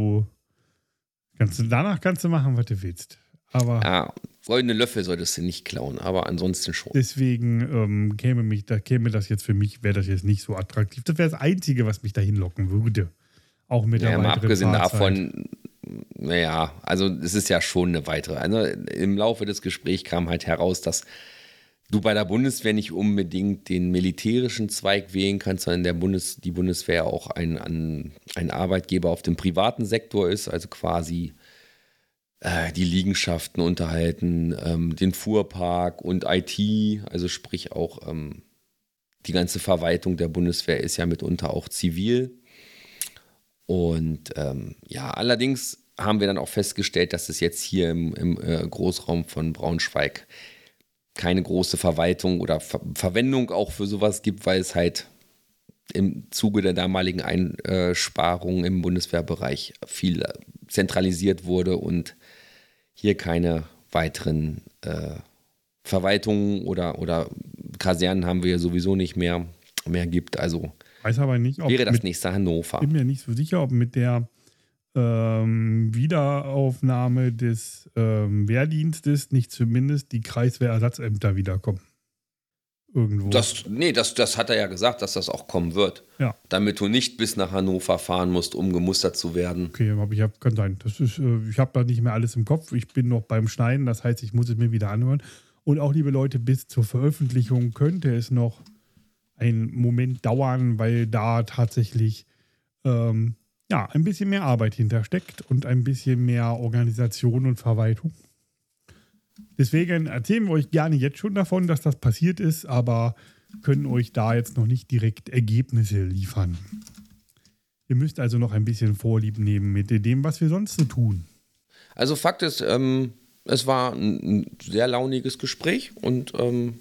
danach kannst du machen, was du willst. Aber Ja, goldene Löffel solltest du nicht klauen, aber ansonsten schon. deswegen käme das jetzt für mich, wäre das jetzt nicht so attraktiv. Das wäre das Einzige, was mich dahin locken würde. Auch mit der Ja, mal weiteren abgesehen Fahrzeit. davon, naja, also es ist ja schon eine weitere. Also im Laufe des Gesprächs kam halt heraus, dass du bei der Bundeswehr nicht unbedingt den militärischen Zweig wählen kannst, sondern die Bundeswehr auch ein Arbeitgeber auf dem privaten Sektor ist, also quasi die Liegenschaften unterhalten, den Fuhrpark und IT, also sprich auch die ganze Verwaltung der Bundeswehr ist ja mitunter auch zivil. Und ja, allerdings haben wir dann auch festgestellt, dass es jetzt hier im Großraum von Braunschweig keine große Verwaltung oder Verwendung auch für sowas gibt, weil es halt im Zuge der damaligen Einsparungen im Bundeswehrbereich viel zentralisiert wurde und hier keine weiteren Verwaltungen oder Kasernen haben wir sowieso nicht mehr gibt. Also Weiß aber nicht, ob wäre das nächste Hannover. bin mir nicht so sicher, ob mit der Wiederaufnahme des Wehrdienstes nicht zumindest die Kreiswehrersatzämter wiederkommen. Irgendwo. Das hat er ja gesagt, dass das auch kommen wird. Ja. Damit du nicht bis nach Hannover fahren musst, um gemustert zu werden. Okay, kann sein. Ich habe da nicht mehr alles im Kopf. Ich bin noch beim Schneiden, das heißt, ich muss es mir wieder anhören. Und auch, liebe Leute, bis zur Veröffentlichung könnte es noch einen Moment dauern, weil da tatsächlich ein bisschen mehr Arbeit hintersteckt und ein bisschen mehr Organisation und Verwaltung. Deswegen erzählen wir euch gerne jetzt schon davon, dass das passiert ist, aber können euch da jetzt noch nicht direkt Ergebnisse liefern. Ihr müsst also noch ein bisschen Vorlieb nehmen mit dem, was wir sonst so tun. Also Fakt ist, es war ein sehr launiges Gespräch und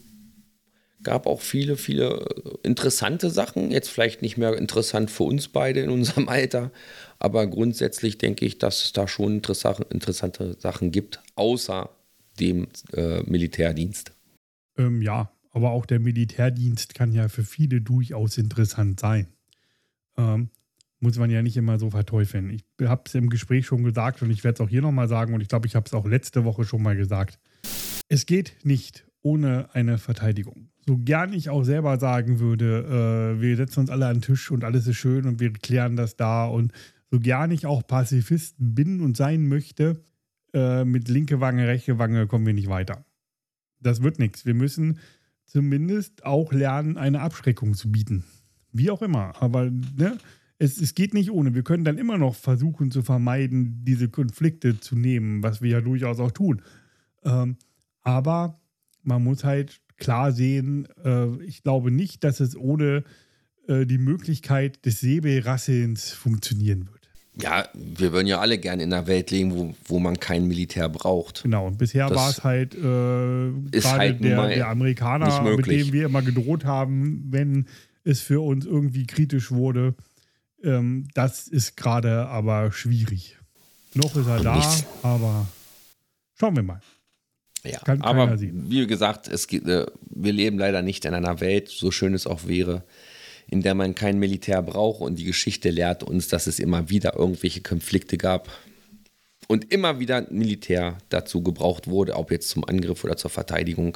gab auch viele, viele interessante Sachen. Jetzt vielleicht nicht mehr interessant für uns beide in unserem Alter, aber grundsätzlich denke ich, dass es da schon interessante Sachen gibt, außer dem Militärdienst. Ja, aber auch der Militärdienst kann ja für viele durchaus interessant sein. Muss man ja nicht immer so verteufeln. Ich habe es im Gespräch schon gesagt und ich werde es auch hier nochmal sagen und ich glaube, ich habe es auch letzte Woche schon mal gesagt. Es geht nicht ohne eine Verteidigung. So gern ich auch selber sagen würde, wir setzen uns alle an den Tisch und alles ist schön und wir klären das da und so gern ich auch Pazifist bin und sein möchte, mit linke Wange, rechte Wange kommen wir nicht weiter. Das wird nichts. Wir müssen zumindest auch lernen, eine Abschreckung zu bieten. Wie auch immer. Aber es geht nicht ohne. Wir können dann immer noch versuchen zu vermeiden, diese Konflikte zu nehmen, was wir ja durchaus auch tun. Aber man muss halt klar sehen, ich glaube nicht, dass es ohne die Möglichkeit des Säbelrasselns funktionieren wird. Ja, wir würden ja alle gerne in einer Welt leben, wo man kein Militär braucht. Genau, und bisher war es halt gerade der Amerikaner, mit dem wir immer gedroht haben, wenn es für uns irgendwie kritisch wurde. Das ist gerade aber schwierig. Noch ist er da, aber schauen wir mal. Ja, Kann aber keiner sehen. wie gesagt, wir leben leider nicht in einer Welt, so schön es auch wäre, in der man kein Militär braucht und die Geschichte lehrt uns, dass es immer wieder irgendwelche Konflikte gab und immer wieder Militär dazu gebraucht wurde, ob jetzt zum Angriff oder zur Verteidigung.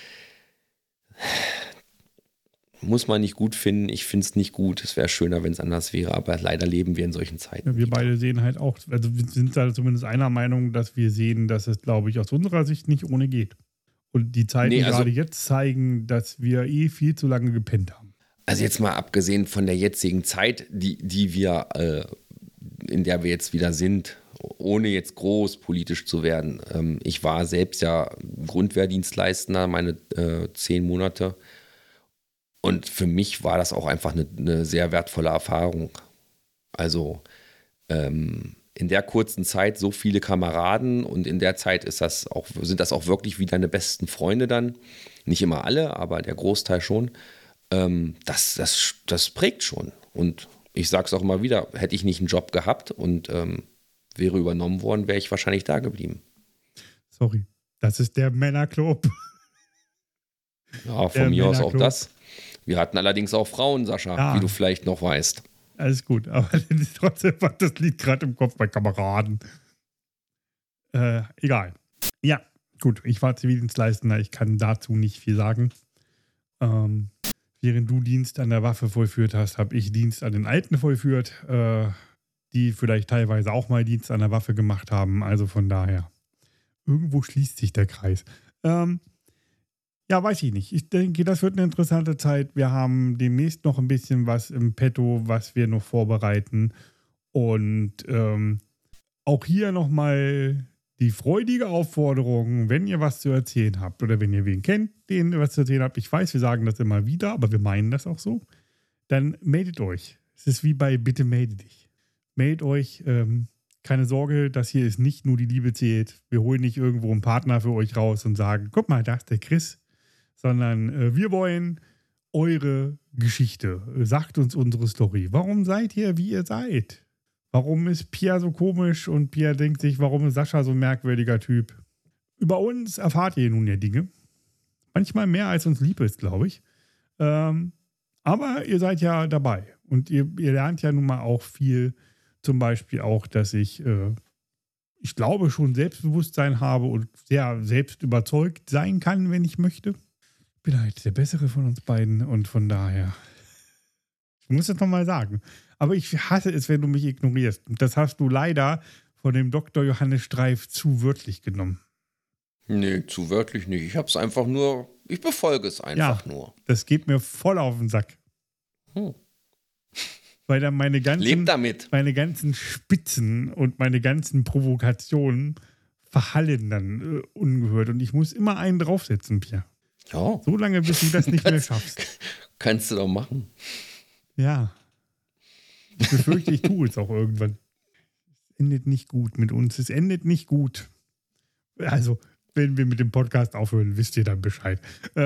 Muss man nicht gut finden, ich finde es nicht gut, es wäre schöner, wenn es anders wäre, aber leider leben wir in solchen Zeiten. Ja, wir beide sehen halt auch, also wir sind da zumindest einer Meinung, dass wir sehen, dass es, glaube ich, aus unserer Sicht nicht ohne geht. Und die Zeiten gerade jetzt zeigen, dass wir viel zu lange gepennt haben. Also jetzt mal abgesehen von der jetzigen Zeit, die wir, in der wir jetzt wieder sind, ohne jetzt groß politisch zu werden. Ich war selbst ja Grundwehrdienstleistender, meine 10 Monate. Und für mich war das auch einfach eine sehr wertvolle Erfahrung. Also in der kurzen Zeit so viele Kameraden und in der Zeit sind das auch wirklich wie deine besten Freunde dann. Nicht immer alle, aber der Großteil schon. Das prägt schon. Und ich sage es auch immer wieder, hätte ich nicht einen Job gehabt und wäre übernommen worden, wäre ich wahrscheinlich da geblieben. Sorry, das ist der Männerclub. Ja, von mir aus auch das. Wir hatten allerdings auch Frauen, Sascha, wie du vielleicht noch weißt. Alles gut, aber trotzdem war das Lied gerade im Kopf bei Kameraden. Egal. Ja, gut, ich war Zivildienstleistender, ich kann dazu nicht viel sagen. Während du Dienst an der Waffe vollführt hast, habe ich Dienst an den Alten vollführt, die vielleicht teilweise auch mal Dienst an der Waffe gemacht haben. Also von daher, irgendwo schließt sich der Kreis. Ja, weiß ich nicht. Ich denke, das wird eine interessante Zeit. Wir haben demnächst noch ein bisschen was im Petto, was wir noch vorbereiten. Und auch hier nochmal die freudige Aufforderung, wenn ihr was zu erzählen habt oder wenn ihr wen kennt, den ihr was zu erzählen habt. Ich weiß, wir sagen das immer wieder, aber wir meinen das auch so. Dann meldet euch. Es ist wie bei Bitte melde dich. Meldet euch. Keine Sorge, das hier ist nicht nur die Liebe zählt. Wir holen nicht irgendwo einen Partner für euch raus und sagen, guck mal, da ist der Chris. Sondern wir wollen eure Geschichte. Sagt uns unsere Story. Warum seid ihr, wie ihr seid? Warum ist Pierre so komisch und Pierre denkt sich, warum ist Sascha so ein merkwürdiger Typ? Über uns erfahrt ihr nun ja Dinge. Manchmal mehr, als uns lieb ist, glaube ich. Aber ihr seid ja dabei. Und ihr lernt ja nun mal auch viel. Zum Beispiel auch, dass ich glaube, schon Selbstbewusstsein habe und sehr selbst überzeugt sein kann, wenn ich möchte. Ich bin halt der Bessere von uns beiden und von daher, ich muss das nochmal sagen. Aber ich hasse es, wenn du mich ignorierst. Und das hast du leider von dem Dr. Johannes Streif zu wörtlich genommen. Nee, zu wörtlich nicht. Ich hab's einfach nur, ich befolge es einfach nur. Das geht mir voll auf den Sack. Weil dann meine ganzen Spitzen und meine ganzen Provokationen verhallen dann ungehört. Und ich muss immer einen draufsetzen, Pierre. Ja. So lange, bis du das nicht mehr schaffst. Kannst du doch machen. Ja. Ich befürchte, ich tue es auch irgendwann. Es endet nicht gut mit uns. Es endet nicht gut. Also, wenn wir mit dem Podcast aufhören, wisst ihr dann Bescheid.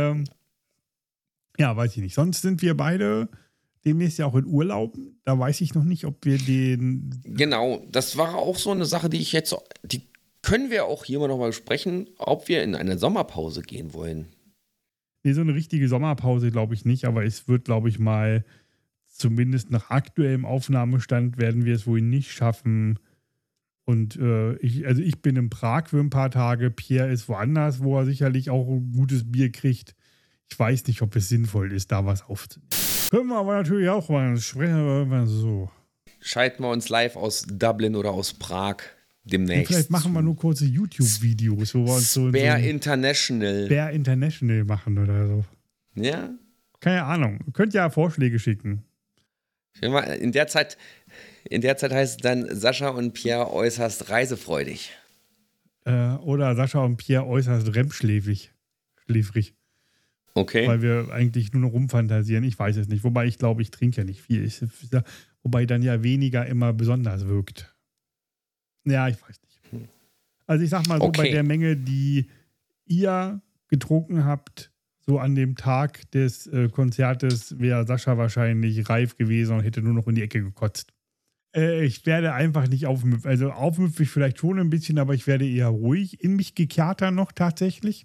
Ja, weiß ich nicht. Sonst sind wir beide demnächst ja auch in Urlaub. Da weiß ich noch nicht, ob wir den... Genau, das war auch so eine Sache, die können wir auch hier mal nochmal besprechen, ob wir in eine Sommerpause gehen wollen. Nee, so eine richtige Sommerpause glaube ich nicht, aber es wird, glaube ich, mal zumindest nach aktuellem Aufnahmestand werden wir es wohl nicht schaffen. Und ich bin in Prag für ein paar Tage. Pierre ist woanders, wo er sicherlich auch ein gutes Bier kriegt. Ich weiß nicht, ob es sinnvoll ist, da was aufzunehmen. Können wir aber natürlich auch mal sprechen, so. Schalten wir uns live aus Dublin oder aus Prag demnächst. Und vielleicht machen wir nur kurze YouTube-Videos, wo wir uns so Bear International machen oder so. Ja. Keine Ahnung. Könnt ja Vorschläge schicken. In der Zeit heißt es dann Sascha und Pierre äußerst reisefreudig. Oder Sascha und Pierre äußerst schläfrig. Okay. Weil wir eigentlich nur noch rumfantasieren. Ich weiß es nicht. Wobei ich glaube, ich trinke ja nicht viel. Wobei dann ja weniger immer besonders wirkt. Ja, ich weiß nicht. Also ich sag mal so, bei der Menge, die ihr getrunken habt, so an dem Tag des Konzertes, wäre Sascha wahrscheinlich reif gewesen und hätte nur noch in die Ecke gekotzt. Ich werde einfach nicht aufmüpfig. Also aufmüpfig vielleicht schon ein bisschen, aber ich werde eher ruhig in mich gekehrt dann noch tatsächlich.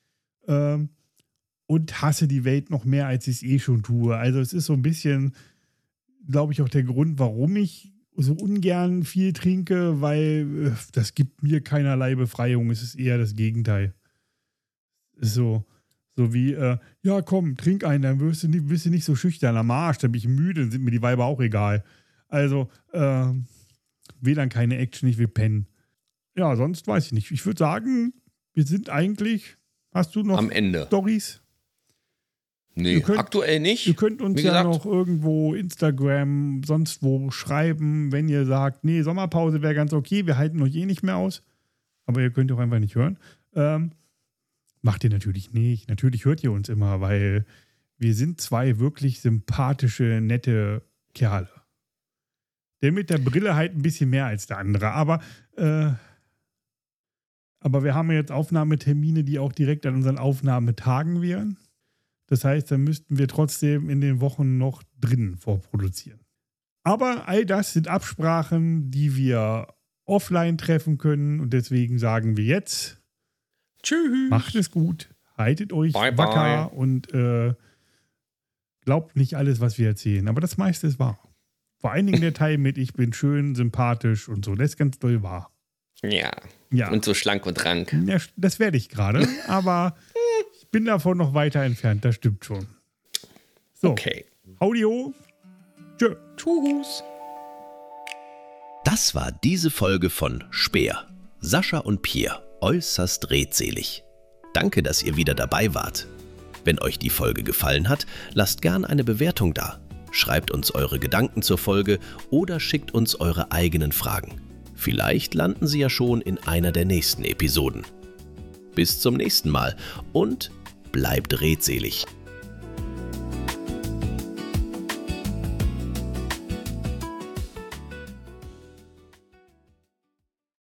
Und hasse die Welt noch mehr, als ich es eh schon tue. Also es ist so ein bisschen, glaube ich, auch der Grund, warum ich so ungern viel trinke, weil das gibt mir keinerlei Befreiung. Es ist eher das Gegenteil. Ist so wie, ja komm, trink einen, dann wirst du nicht so schüchtern am Arsch, dann bin ich müde, dann sind mir die Weiber auch egal. Also, will dann keine Action, ich will pennen. Ja, sonst weiß ich nicht. Ich würde sagen, wir sind eigentlich, hast du noch am Ende Storys? Nee, aktuell nicht. Ihr könnt uns ja noch irgendwo Instagram, sonst wo schreiben, wenn ihr sagt, nee, Sommerpause wäre ganz okay, wir halten euch eh nicht mehr aus. Aber ihr könnt auch einfach nicht hören. Macht ihr natürlich nicht. Natürlich hört ihr uns immer, weil wir sind zwei wirklich sympathische, nette Kerle. Der mit der Brille halt ein bisschen mehr als der andere. Aber wir haben jetzt Aufnahmetermine, die auch direkt an unseren Aufnahmetagen wären. Das heißt, dann müssten wir trotzdem in den Wochen noch drinnen vorproduzieren. Aber all das sind Absprachen, die wir offline treffen können. Und deswegen sagen wir jetzt: Tschüss. Macht es gut, haltet euch wacker und glaubt nicht alles, was wir erzählen. Aber das meiste ist wahr. Vor allen Dingen der Teil mit ich bin schön, sympathisch und so, das ist ganz doll wahr. Ja. Ja. Und so schlank und rank. Ja, das werde ich gerade, aber ich bin davon noch weiter entfernt, das stimmt schon. So, Okay. Audio. Tschö. Tschüss. Das war diese Folge von Speer. Sascha und Pierre, äußerst redselig. Danke, dass ihr wieder dabei wart. Wenn euch die Folge gefallen hat, lasst gern eine Bewertung da. Schreibt uns eure Gedanken zur Folge oder schickt uns eure eigenen Fragen. Vielleicht landen sie ja schon in einer der nächsten Episoden. Bis zum nächsten Mal und bleibt redselig.